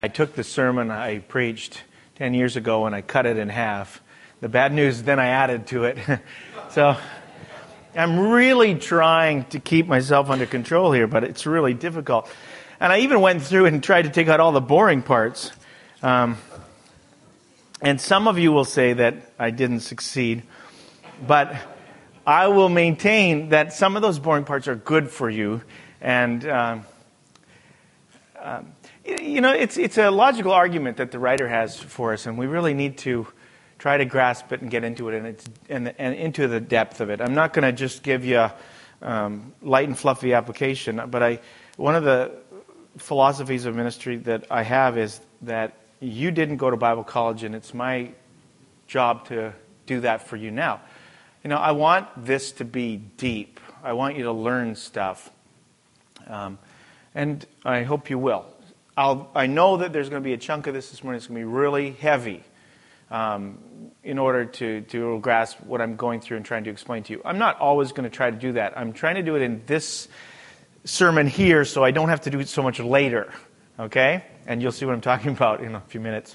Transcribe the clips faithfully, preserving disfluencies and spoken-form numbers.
I took the sermon I preached ten years ago and I cut it in half. The bad news, then I added to it. So I'm really trying to keep myself under control here, but it's really difficult. And I even went through and tried to take out all the boring parts. Um, and some of you will say that I didn't succeed. But I will maintain that some of those boring parts are good for you. And um, um, You know, it's it's a logical argument that the writer has for us, and we really need to try to grasp it and get into it and it's and, and into the depth of it. I'm not going to just give you a um, light and fluffy application, but I one of the philosophies of ministry that I have is that you didn't go to Bible college, and it's my job to do that for you now. You know, I want this to be deep. I want you to learn stuff, um, and I hope you will. I'll, I know that there's going to be a chunk of this this morning that's going to be really heavy um, in order to, to grasp what I'm going through and trying to explain to you. I'm not always going to try to do that. I'm trying to do it in this sermon here so I don't have to do it so much later, okay? And you'll see what I'm talking about in a few minutes.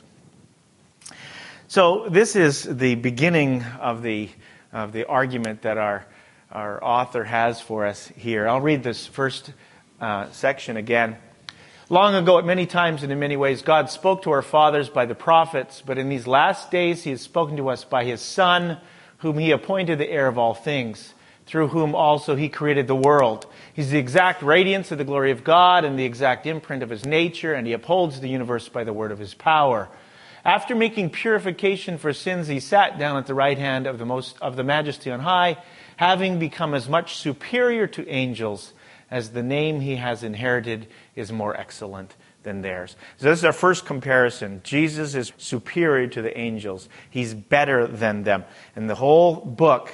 So this is the beginning of the of the argument that our, our author has for us here. I'll read this first uh, section again. Long ago, at many times and in many ways, God spoke to our fathers by the prophets, but in these last days He has spoken to us by His Son, whom He appointed the heir of all things, through whom also He created the world. He's the exact radiance of the glory of God and the exact imprint of His nature, and He upholds the universe by the word of His power. After making purification for sins, He sat down at the right hand of the most of the Majesty on high, having become as much superior to angels as the name He has inherited is more excellent than theirs. So this is our first comparison. Jesus is superior to the angels. He's better than them. And the whole book,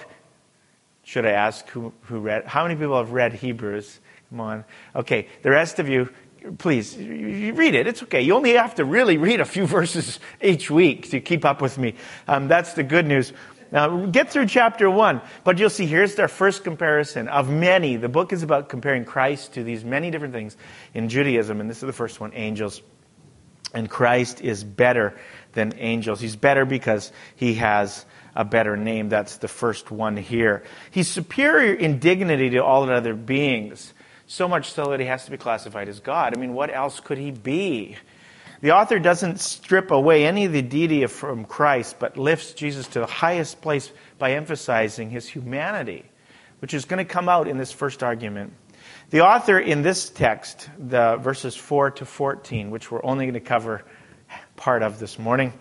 should I ask who, who read, how many people have read Hebrews? Come on. Okay, the rest of you, please, you read it. It's okay. You only have to really read a few verses each week to keep up with me. Um, that's the good news. Now, get through chapter one, but you'll see here's our first comparison of many. The book is about comparing Christ to these many different things in Judaism, and this is the first one, angels. And Christ is better than angels. He's better because He has a better name. That's the first one here. He's superior in dignity to all the other beings, so much so that He has to be classified as God. I mean, what else could He be? The author doesn't strip away any of the deity from Christ, but lifts Jesus to the highest place by emphasizing His humanity, which is going to come out in this first argument. The author in this text, the verses four to fourteen, which we're only going to cover part of this morning,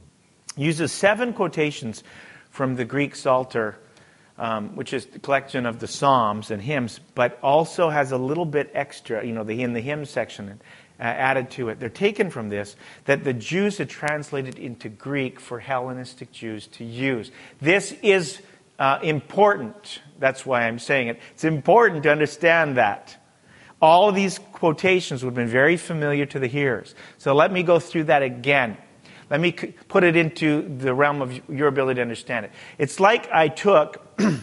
uses seven quotations from the Greek Psalter, um, which is the collection of the Psalms and hymns, but also has a little bit extra, you know, the in the hymn section. Uh, added to it. They're taken from this that the Jews had translated into Greek for Hellenistic Jews to use. This is uh, important. That's why I'm saying it. It's important to understand that. All of these quotations would have been very familiar to the hearers. So let me go through that again. Let me c- put it into the realm of your ability to understand it. It's like I took...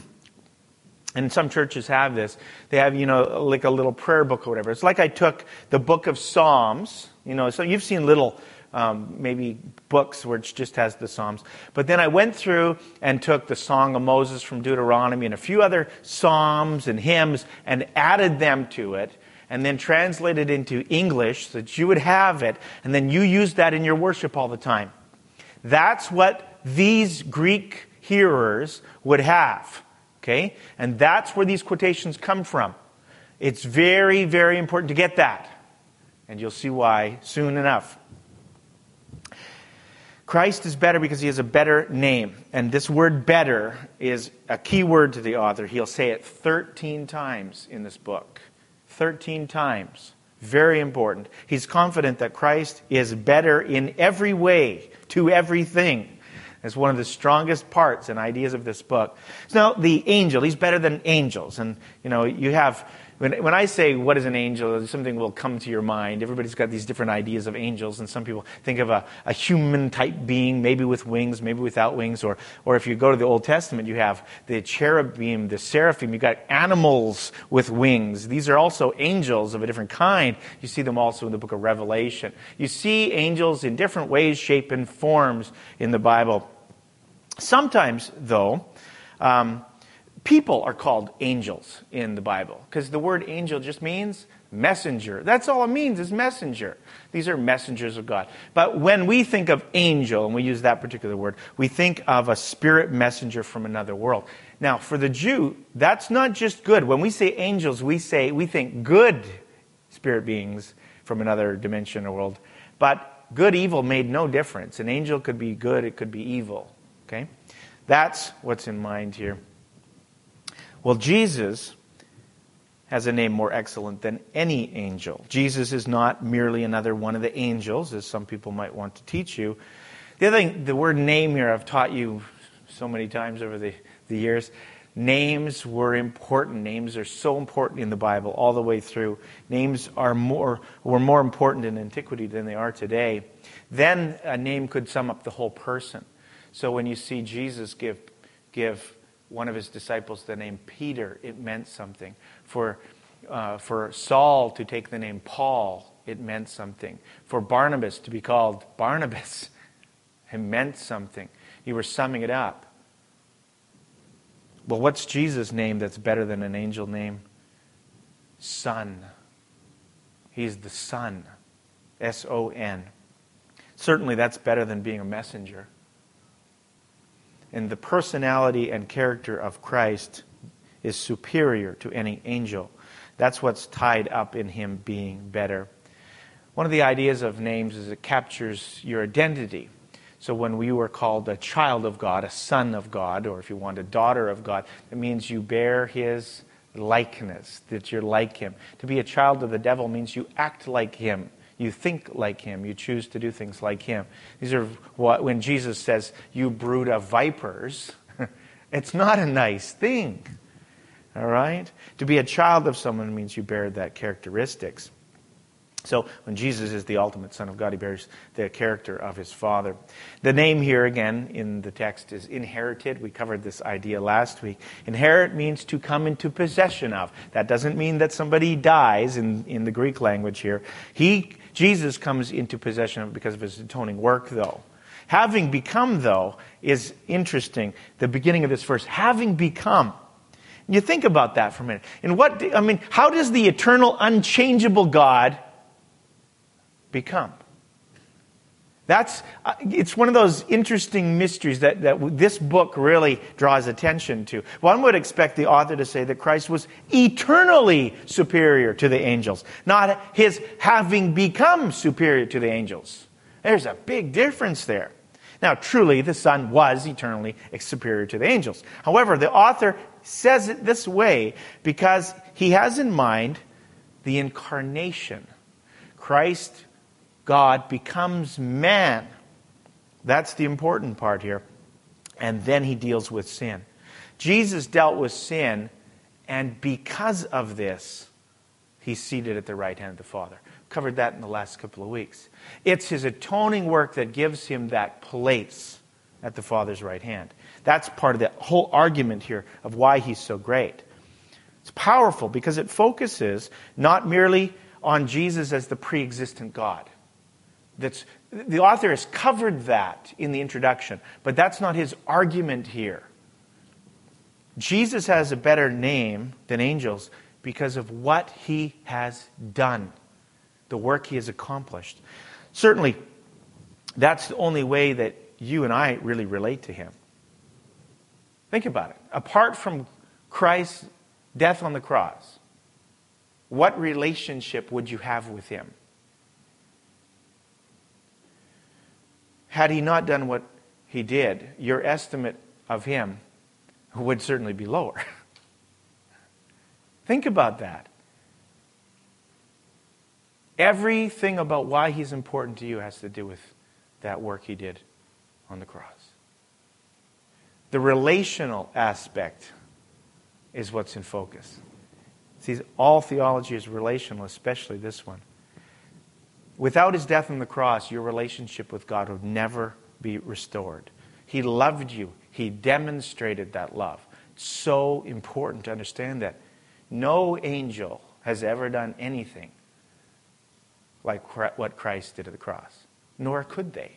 And some churches have this. They have, you know, like a little prayer book or whatever. It's like I took the book of Psalms. You know, so you've seen little, um, maybe books where it just has the Psalms. But then I went through and took the Song of Moses from Deuteronomy and a few other Psalms and hymns and added them to it. And then translated into English so that you would have it. And then you use that in your worship all the time. That's what these Greek hearers would have. Okay? And that's where these quotations come from. It's very, very important to get that. And you'll see why soon enough. Christ is better because He has a better name. And this word better is a key word to the author. He'll say it thirteen times in this book. thirteen times. Very important. He's confident that Christ is better in every way, to everything. It's one of the strongest parts and ideas of this book. So now, the angel, he's better than angels. And, you know, you have When, when I say, what is an angel, something will come to your mind. Everybody's got these different ideas of angels, and some people think of a, a human-type being, maybe with wings, maybe without wings, or, or if you go to the Old Testament, you have the cherubim, the seraphim, you've got animals with wings. These are also angels of a different kind. You see them also in the book of Revelation. You see angels in different ways, shape, and forms in the Bible. Sometimes, though, um, people are called angels in the Bible because the word angel just means messenger. That's all it means is messenger. These are messengers of God. But when we think of angel, and we use that particular word, we think of a spirit messenger from another world. Now, for the Jew, that's not just good. When we say angels, we say we think good spirit beings from another dimension or world. But good, evil made no difference. An angel could be good, it could be evil. Okay? That's what's in mind here. Well, Jesus has a name more excellent than any angel. Jesus is not merely another one of the angels, as some people might want to teach you. The other thing, the word name here, I've taught you so many times over the, the years. Names were important. Names are so important in the Bible all the way through. Names are more were more important in antiquity than they are today. Then a name could sum up the whole person. So when you see Jesus give give one of his disciples the name Peter, it meant something. For uh, for Saul to take the name Paul, it meant something. For Barnabas to be called Barnabas, it meant something. You were summing it up. Well, what's Jesus' name that's better than an angel name? Son. He's the Son. S O N. Certainly that's better than being a messenger. And the personality and character of Christ is superior to any angel. That's what's tied up in him being better. One of the ideas of names is it captures your identity. So when we were called a child of God, a son of God, or if you want a daughter of God, it means you bear his likeness, that you're like him. To be a child of the devil means you act like him. You think like him. You choose to do things like him. These are what, when Jesus says, you brood of vipers, it's not a nice thing. All right? To be a child of someone means you bear that characteristics. So when Jesus is the ultimate Son of God, he bears the character of his Father. The name here, again, in the text is inherited. We covered this idea last week. Inherit means to come into possession of. That doesn't mean that somebody dies in, in the Greek language here. He, Jesus comes into possession of it because of his atoning work, though. Having become, though, is interesting. The beginning of this verse, having become. You think about that for a minute. And what, I mean, how does the eternal, unchangeable God become? That's uh, it's one of those interesting mysteries that, that this book really draws attention to. One would expect the author to say that Christ was eternally superior to the angels, not his having become superior to the angels. There's a big difference there. Now, truly, the Son was eternally superior to the angels. However, the author says it this way because he has in mind the incarnation. Christ, God, becomes man. That's the important part here. And then he deals with sin. Jesus dealt with sin, and because of this, he's seated at the right hand of the Father. Covered that in the last couple of weeks. It's his atoning work that gives him that place at the Father's right hand. That's part of the whole argument here of why he's so great. It's powerful because it focuses not merely on Jesus as the pre-existent God. That's, the author has covered that in the introduction, but that's not his argument here. Jesus has a better name than angels because of what he has done, the work he has accomplished. Certainly, that's the only way that you and I really relate to him. Think about it. Apart from Christ's death on the cross, what relationship would you have with him? Had he not done what he did, your estimate of him would certainly be lower. Think about that. Everything about why he's important to you has to do with that work he did on the cross. The relational aspect is what's in focus. See, all theology is relational, especially this one. Without his death on the cross, your relationship with God would never be restored. He loved you. He demonstrated that love. It's so important to understand that. No angel has ever done anything like what Christ did at the cross. Nor could they.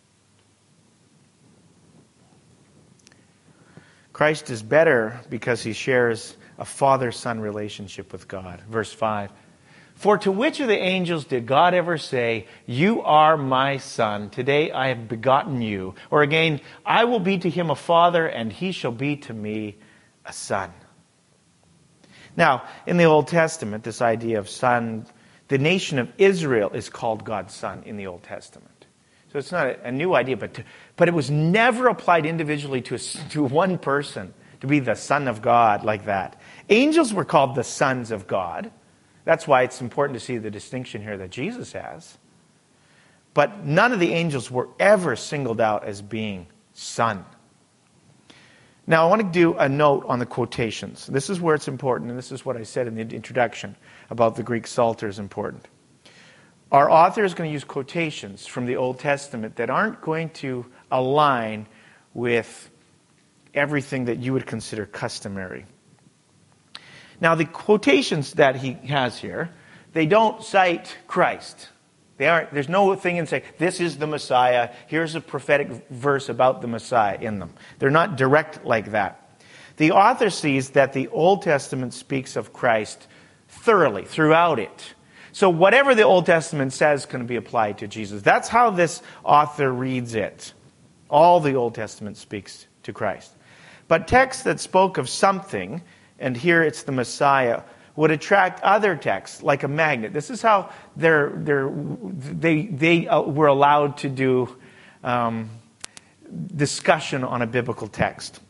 Christ is better because he shares a father-son relationship with God. Verse five. For to which of the angels did God ever say, you are my son, today I have begotten you? Or again, I will be to him a father, and he shall be to me a son. Now, in the Old Testament, this idea of son, the nation of Israel is called God's son in the Old Testament. So it's not a, a new idea, but to, but it was never applied individually to, a, to one person, to be the son of God like that. Angels were called the sons of God. That's why it's important to see the distinction here that Jesus has. But none of the angels were ever singled out as being son. Now, I want to do a note on the quotations. This is where it's important, and this is what I said in the introduction about the Greek Psalter is important. Our author is going to use quotations from the Old Testament that aren't going to align with everything that you would consider customary. Now, the quotations that he has here, they don't cite Christ. They aren't. There's no thing in saying, this is the Messiah, here's a prophetic verse about the Messiah in them. They're not direct like that. The author sees that the Old Testament speaks of Christ thoroughly, throughout it. So whatever the Old Testament says can be applied to Jesus. That's how this author reads it. All the Old Testament speaks to Christ. But texts that spoke of something, and here it's the Messiah, would attract other texts like a magnet. This is how they're, they're, they, they were allowed to do um, discussion on a biblical text.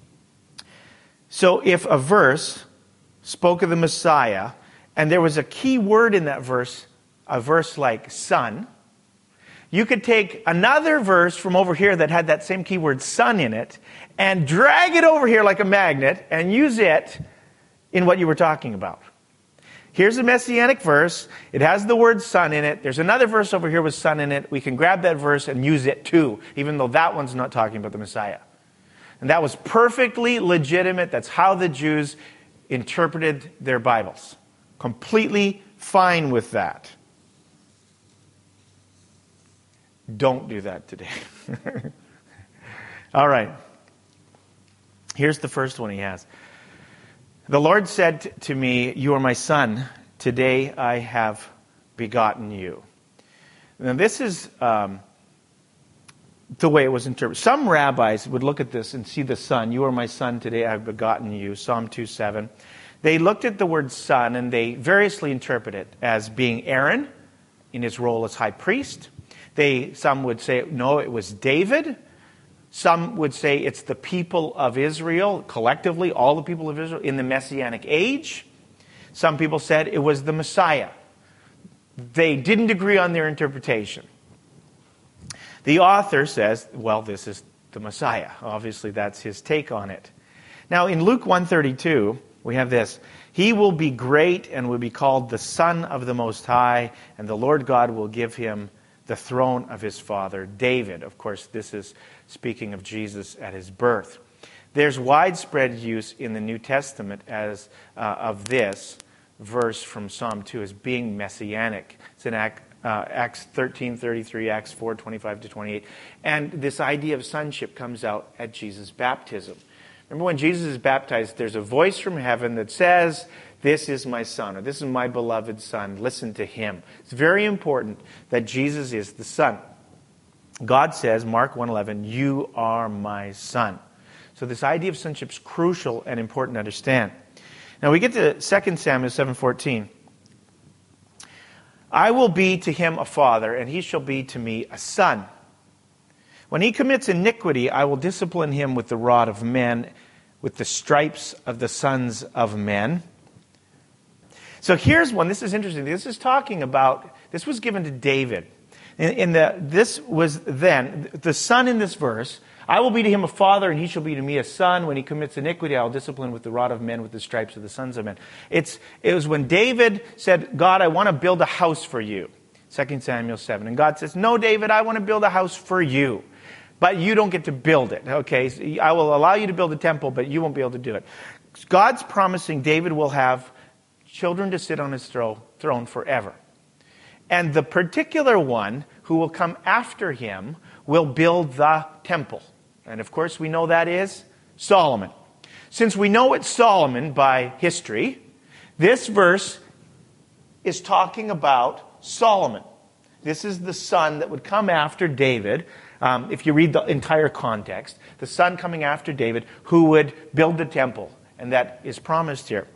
So if a verse spoke of the Messiah, and there was a key word in that verse, a verse like son, you could take another verse from over here that had that same key word son in it, and drag it over here like a magnet, and use it in what you were talking about. Here's a messianic verse. It has the word son in it. There's another verse over here with son in it. We can grab that verse and use it too, even though that one's not talking about the Messiah. And that was perfectly legitimate. That's how the Jews interpreted their Bibles. Completely fine with that. Don't do that today. All right. Here's the first one he has. The Lord said to me, you are my son. Today I have begotten you. Now this is um, the way it was interpreted. Some rabbis would look at this and see the son. You are my son. Today I have begotten you. Psalm two seven. They looked at the word son and they variously interpret it as being Aaron in his role as high priest. They, some would say, no, it was David. Some would say it's the people of Israel, collectively, all the people of Israel, in the Messianic age. Some people said it was the Messiah. They didn't agree on their interpretation. The author says, well, this is the Messiah. Obviously, that's his take on it. Now, in Luke one thirty-two, we have this. He will be great and will be called the Son of the Most High, and the Lord God will give him the throne of his father David. Of course, this is speaking of Jesus at his birth. There's widespread use in the New Testament as uh, of this verse from Psalm two as being messianic. It's in Act, uh, Acts thirteen thirty-three, Acts four twenty-five to twenty-eight. And this idea of sonship comes out at Jesus' baptism. Remember when Jesus is baptized, there's a voice from heaven that says, this is my son, or this is my beloved son. Listen to him. It's very important that Jesus is the son. God says, Mark one eleven, you are my son. So this idea of sonship is crucial and important to understand. Now we get to Second Samuel seven fourteen. I will be to him a father, and he shall be to me a son. When he commits iniquity, I will discipline him with the rod of men, with the stripes of the sons of men. So here's one. This is interesting. This is talking about, this was given to David. In, in the, this was then, the son in this verse, I will be to him a father, and he shall be to me a son. When he commits iniquity, I will discipline with the rod of men, with the stripes of the sons of men. It's, it was when David said, God, I want to build a house for you. Second Samuel seven. And God says, no, David, I want to build a house for you. But you don't get to build it. Okay, so I will allow you to build a temple, but you won't be able to do it. God's promising David will have children to sit on his thro- throne forever. And the particular one who will come after him will build the temple. And of course, we know that is Solomon. Since we know it's Solomon by history, this verse is talking about Solomon. This is the son that would come after David. Um, if you read the entire context, the son coming after David who would build the temple. And that is promised here.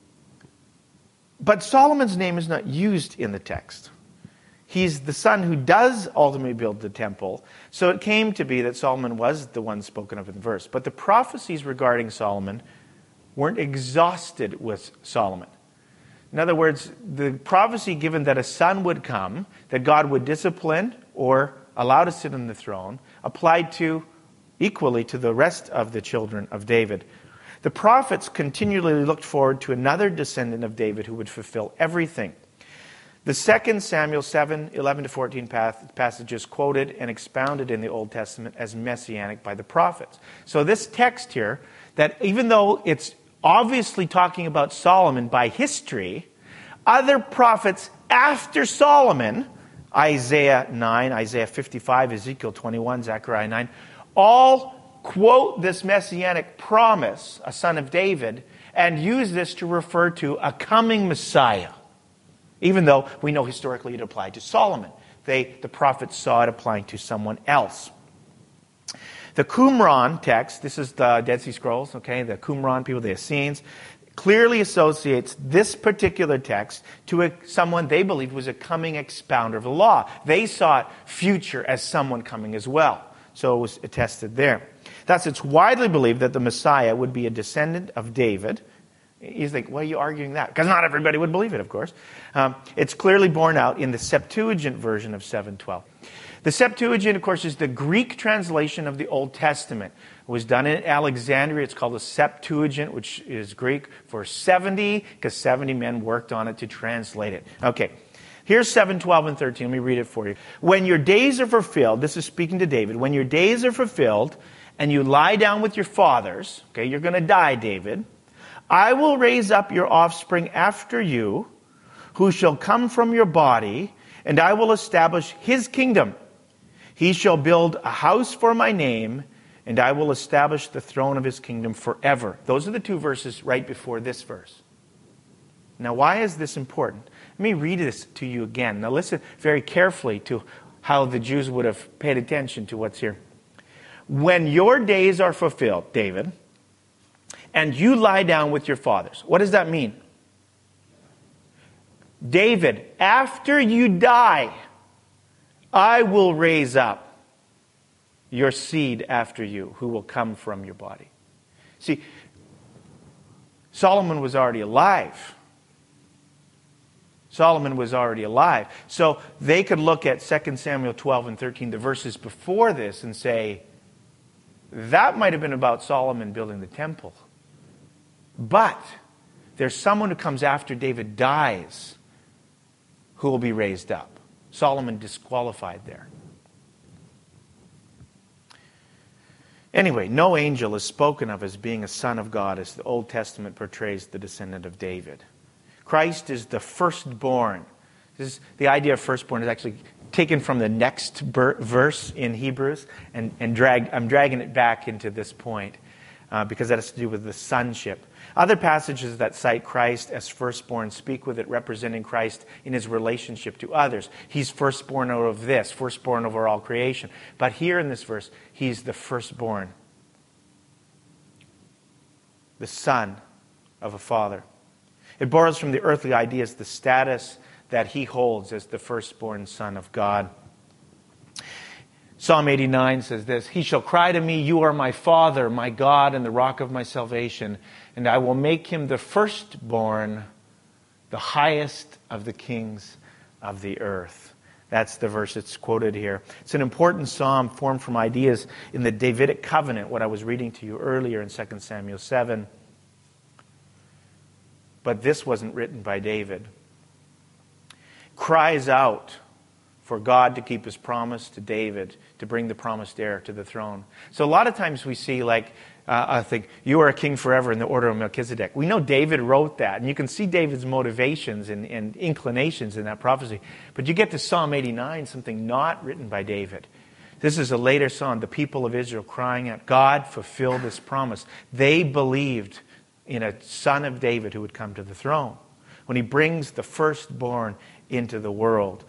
But Solomon's name is not used in the text. He's the son who does ultimately build the temple. So it came to be that Solomon was the one spoken of in the verse. But the prophecies regarding Solomon weren't exhausted with Solomon. In other words, the prophecy given that a son would come, that God would discipline or allow to sit on the throne, applied to equally to the rest of the children of David. The prophets continually looked forward to another descendant of David who would fulfill everything. The Second Samuel seven, eleven to fourteen passages quoted and expounded in the Old Testament as messianic by the prophets. So this text here, that even though it's obviously talking about Solomon by history, other prophets after Solomon, Isaiah nine, Isaiah fifty-five, Ezekiel twenty-one, Zechariah nine, all quote this messianic promise, a son of David, and use this to refer to a coming Messiah. Even though we know historically it applied to Solomon. They, the prophets saw it applying to someone else. The Qumran text, this is the Dead Sea Scrolls, okay, the Qumran people, the Essenes, clearly associates this particular text to a, someone they believed was a coming expounder of the law. They saw it future as someone coming as well. So it was attested there. Thus, it's widely believed that the Messiah would be a descendant of David. You think, why are you arguing that? Because not everybody would believe it, of course. Um, it's clearly borne out in the Septuagint version of seven twelve. The Septuagint, of course, is the Greek translation of the Old Testament. It was done in Alexandria. It's called the Septuagint, which is Greek for seventy, because seventy men worked on it to translate it. Okay, here's seven twelve and thirteen. Let me read it for you. When your days are fulfilled, this is speaking to David, when your days are fulfilled and you lie down with your fathers, okay, you're going to die, David, I will raise up your offspring after you, who shall come from your body, and I will establish his kingdom. He shall build a house for my name, and I will establish the throne of his kingdom forever. Those are the two verses right before this verse. Now, why is this important? Let me read this to you again. Now, listen very carefully to how the Jews would have paid attention to what's here. When your days are fulfilled, David, and you lie down with your fathers. What does that mean? David, after you die, I will raise up your seed after you, who will come from your body. See, Solomon was already alive. Solomon was already alive. So they could look at Second Samuel twelve and thirteen, the verses before this, and say, that might have been about Solomon building the temple. But there's someone who comes after David dies who will be raised up. Solomon disqualified there. Anyway, no angel is spoken of as being a son of God as the Old Testament portrays the descendant of David. Christ is the firstborn. This is, the idea of firstborn is actually taken from the next ber- verse in Hebrews, and, and drag, I'm dragging it back into this point uh, because that has to do with the sonship. Other passages that cite Christ as firstborn speak with it representing Christ in his relationship to others. He's firstborn of this, firstborn over all creation. But here in this verse, he's the firstborn, the son of a father. It borrows from the earthly ideas the status that he holds as the firstborn son of God. Psalm eighty-nine says this, he shall cry to me, you are my Father, my God, and the rock of my salvation, and I will make him the firstborn, the highest of the kings of the earth. That's the verse that's quoted here. It's an important psalm formed from ideas in the Davidic covenant, what I was reading to you earlier in Second Samuel seven. But this wasn't written by David. Cries out for God to keep his promise to David, to bring the promised heir to the throne. So a lot of times we see, like, uh, I think, you are a king forever in the order of Melchizedek. We know David wrote that, and you can see David's motivations and, and inclinations in that prophecy. But you get to Psalm eighty-nine, something not written by David. This is a later psalm, the people of Israel crying out, God, fulfill this promise. They believed in a son of David who would come to the throne. When he brings the firstborn into the world.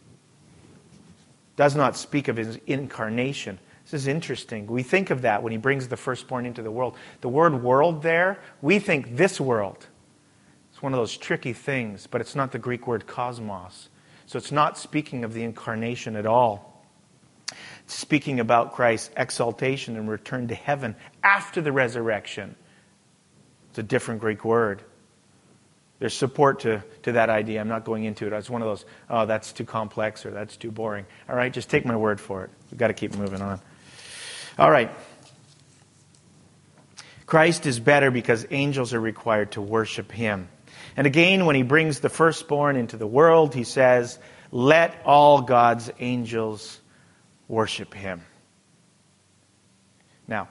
Does not speak of his incarnation. This is interesting. We think of that when he brings the firstborn into the world. The word world there, we think this world. It's one of those tricky things, but it's not the Greek word cosmos. So it's not speaking of the incarnation at all. It's speaking about Christ's exaltation and return to heaven after the resurrection. It's a different Greek word. There's support to, to that idea. I'm not going into it. It's one of those, oh, that's too complex or that's too boring. All right, just take my word for it. We've got to keep moving on. All right. Christ is better because angels are required to worship him. And again, when he brings the firstborn into the world, he says, let all God's angels worship him. Now,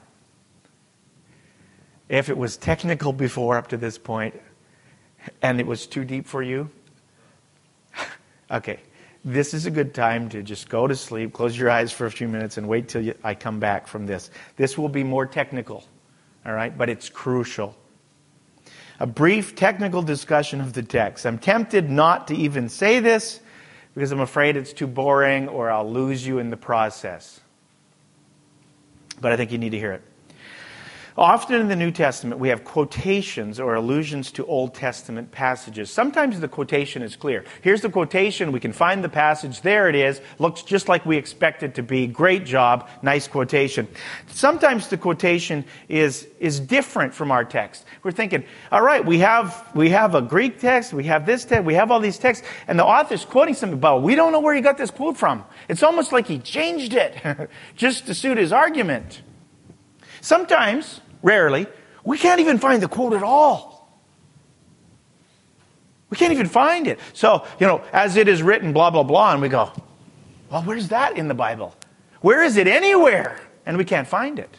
if it was technical before up to this point, and it was too deep for you, okay, this is a good time to just go to sleep, close your eyes for a few minutes, and wait till you, I come back from this. This will be more technical, all right, but it's crucial. A brief technical discussion of the text. I'm tempted not to even say this because I'm afraid it's too boring or I'll lose you in the process. But I think you need to hear it. Often in the New Testament, we have quotations or allusions to Old Testament passages. Sometimes the quotation is clear. Here's the quotation. We can find the passage. There it is. Looks just like we expect it to be. Great job. Nice quotation. Sometimes the quotation is, is different from our text. We're thinking, all right, we have, we have a Greek text. We have this text. We have all these texts. And the author's quoting something about, we don't know where he got this quote from. It's almost like he changed it just to suit his argument. Sometimes, rarely, we can't even find the quote at all. We can't even find it. So, you know, as it is written, blah, blah, blah, and we go, well, where's that in the Bible? Where is it anywhere? And we can't find it.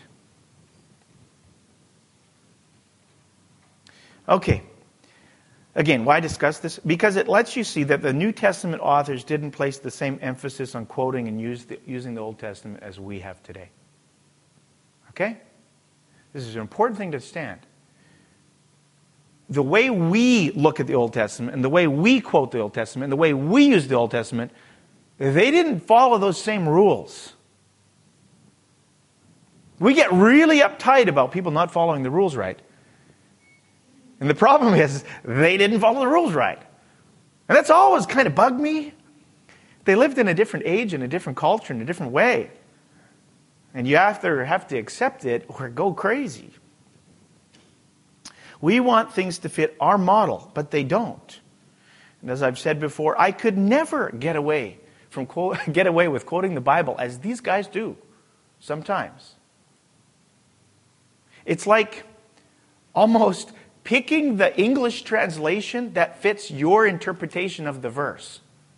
Okay. Again, why discuss this? Because it lets you see that the New Testament authors didn't place the same emphasis on quoting and use the, using the Old Testament as we have today. Okay? This is an important thing to understand. The way we look at the Old Testament and the way we quote the Old Testament and the way we use the Old Testament, they didn't follow those same rules. We get really uptight about people not following the rules right. And the problem is, they didn't follow the rules right. And that's always kind of bugged me. They lived in a different age, in a different culture, in a different way. And you have to have to accept it or go crazy. We want things to fit our model, but they don't. And as I've said before, I could never get away from quote, get away with quoting the Bible as these guys do sometimes. It's like almost picking the English translation that fits your interpretation of the verse.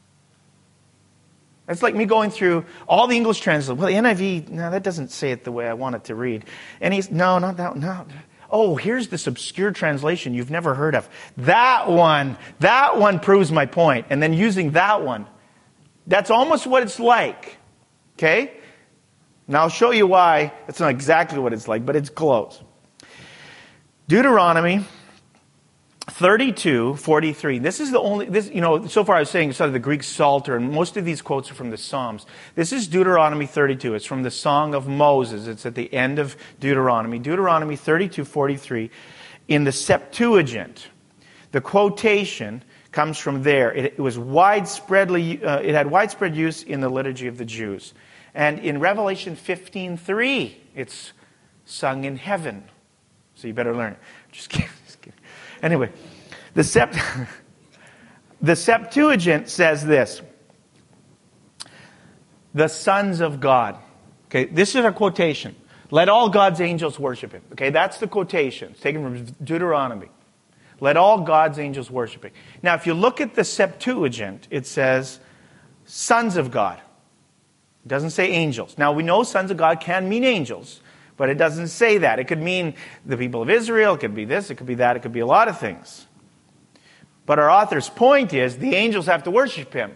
It's like me going through all the English translations. Well, the N I V, no, that doesn't say it the way I want it to read. And he's, no, not that, no. Oh, here's this obscure translation you've never heard of. That one, that one proves my point. And then using that one. That's almost what it's like. Okay? Now I'll show you why. It's not exactly what it's like, but it's close. Deuteronomy thirty-two forty-three. This is the only, this, you know, so far I was saying sort of the Greek Psalter, and most of these quotes are from the Psalms. This is Deuteronomy thirty-two. It's from the Song of Moses. It's at the end of Deuteronomy. Deuteronomy thirty-two forty-three. In the Septuagint, the quotation comes from there. It, it was widespreadly, uh, it had widespread use in the liturgy of the Jews. And in Revelation fifteen three, it's sung in heaven. So you better learn it. Just kidding. Just kidding. Anyway, the, Sept- the Septuagint says this. the sons of God. Okay, this is a quotation. Let all God's angels worship him. Okay, that's the quotation. It's taken from Deuteronomy. Let all God's angels worship him. Now, if you look at the Septuagint, it says sons of God. It doesn't say angels. Now, we know sons of God can mean angels, but it doesn't say that. It could mean the people of Israel. It could be this. It could be that. It could be a lot of things. But our author's point is the angels have to worship him.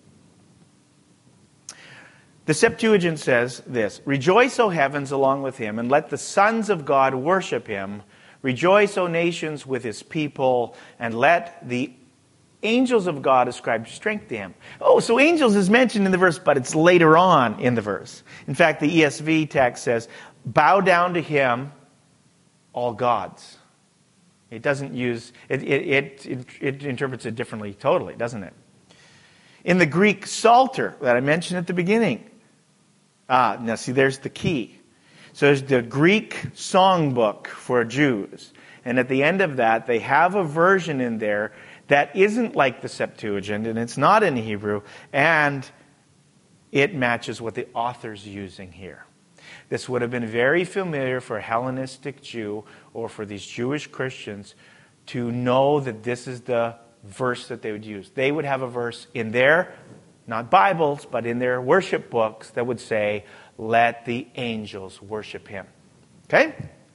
The Septuagint says this, Rejoice, O heavens, along with him, and let the sons of God worship him. Rejoice, O nations, with his people, and let the angels of God ascribe strength to him. Oh, so angels is mentioned in the verse, but it's later on in the verse. In fact, the E S V text says, Bow down to him, all gods. It doesn't use, it, it, it, it interprets it differently totally, doesn't it? In the Greek Psalter that I mentioned at the beginning, ah, now see, there's the key. So there's the Greek songbook for Jews. And at the end of that, they have a version in there that isn't like the Septuagint, and it's not in Hebrew, and it matches what the author's using here. This would have been very familiar for a Hellenistic Jew or for these Jewish Christians to know that this is the verse that they would use. They would have a verse in their, not Bibles, but in their worship books that would say, let the angels worship him. Okay?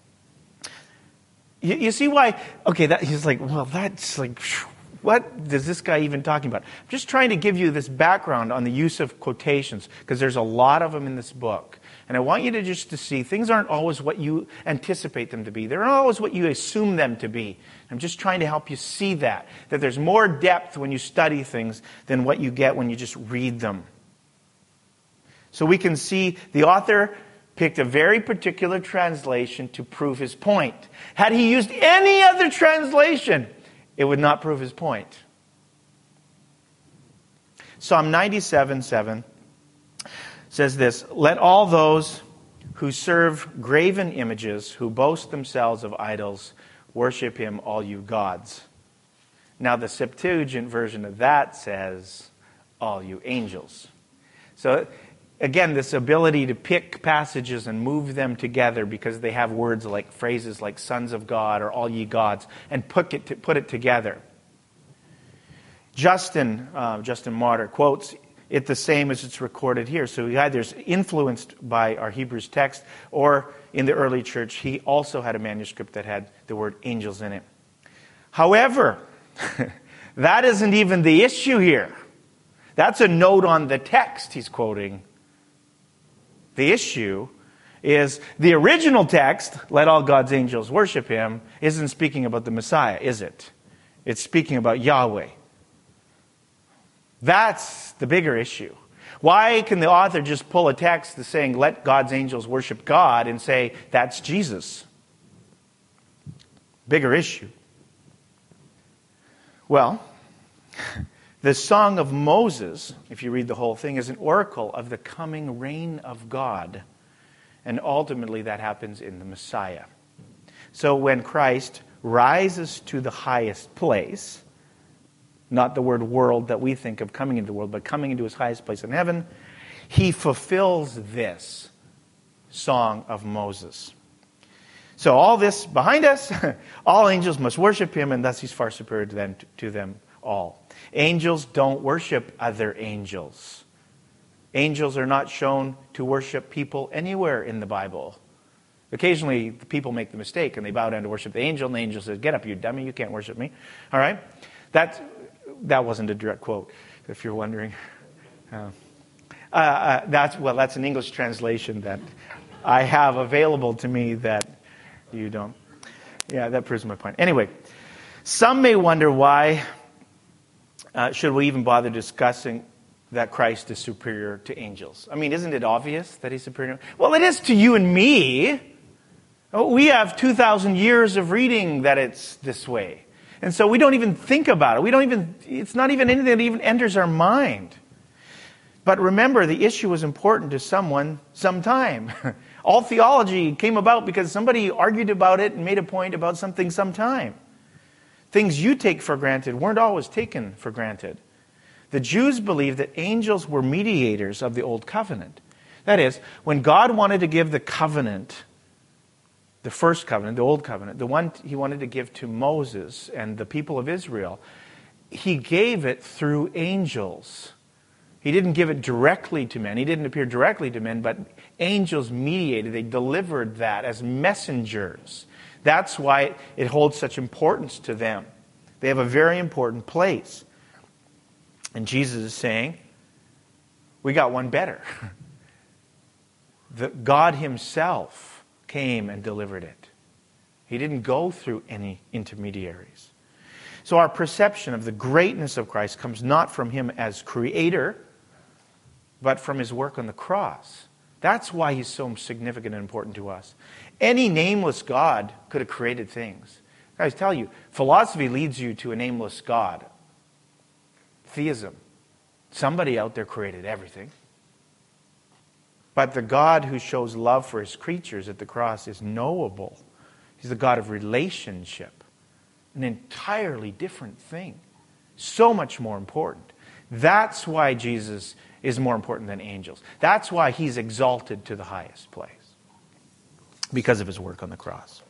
You, you see why? Okay, that, he's like, well, that's like, what is this guy even talking about? I'm just trying to give you this background on the use of quotations, because there's a lot of them in this book. And I want you to just to see, things aren't always what you anticipate them to be. They're not always what you assume them to be. I'm just trying to help you see that, that there's more depth when you study things than what you get when you just read them. So we can see the author picked a very particular translation to prove his point. Had he used any other translation, it would not prove his point. Psalm ninety-seven seven says this, Let all those who serve graven images, who boast themselves of idols, worship him, all you gods. Now the Septuagint version of that says, all you angels. So again, this ability to pick passages and move them together because they have words like, phrases like sons of God or all ye gods, and put it, to, put it together. Justin, uh, Justin Martyr quotes it the same as it's recorded here. So he either is influenced by our Hebrews text, or in the early church, he also had a manuscript that had the word angels in it. However, that isn't even the issue here. That's a note on the text he's quoting. The issue is the original text, let all God's angels worship him, isn't speaking about the Messiah, is it? It's speaking about Yahweh. That's the bigger issue. Why can the author just pull a text that's saying, let God's angels worship God, and say, that's Jesus? Bigger issue. Well, the Song of Moses, if you read the whole thing, is an oracle of the coming reign of God. And ultimately that happens in the Messiah. So when Christ rises to the highest place, not the word world that we think of coming into the world, but coming into his highest place in heaven, he fulfills this Song of Moses. So all this behind us, all angels must worship him, and thus he's far superior to them, to them all. Angels don't worship other angels. Angels are not shown to worship people anywhere in the Bible. Occasionally, the people make the mistake and they bow down to worship the angel, and the angel says, get up, you dummy, you can't worship me. All right? That, that wasn't a direct quote, if you're wondering. Uh, uh, uh, that's, well, that's an English translation that I have available to me that you don't. Yeah, that proves my point. Anyway, some may wonder why uh, should we even bother discussing that Christ is superior to angels. I mean, isn't it obvious that he's superior? Well, it is to you and me. We have two thousand years of reading that it's this way. And so we don't even think about it. We don't even, it's not even anything that even enters our mind. But remember, the issue was important to someone sometime. All theology came about because somebody argued about it and made a point about something sometime. Things you take for granted weren't always taken for granted. The Jews believed that angels were mediators of the Old Covenant. That is, when God wanted to give the covenant, the first covenant, the Old Covenant, the one he wanted to give to Moses and the people of Israel, he gave it through angels. He didn't give it directly to men. He didn't appear directly to men, but angels mediated. They delivered that as messengers. That's why it holds such importance to them. They have a very important place. And Jesus is saying, we got one better. The God himself came and delivered it. He didn't go through any intermediaries. So our perception of the greatness of Christ comes not from him as creator, but from his work on the cross. That's why he's so significant and important to us. Any nameless God could have created things. I tell you, philosophy leads you to a nameless God. Theism. Somebody out there created everything. But the God who shows love for his creatures at the cross is knowable. He's the God of relationship. An entirely different thing. So much more important. That's why Jesus is more important than angels. That's why he's exalted to the highest place. Because of his work on the cross.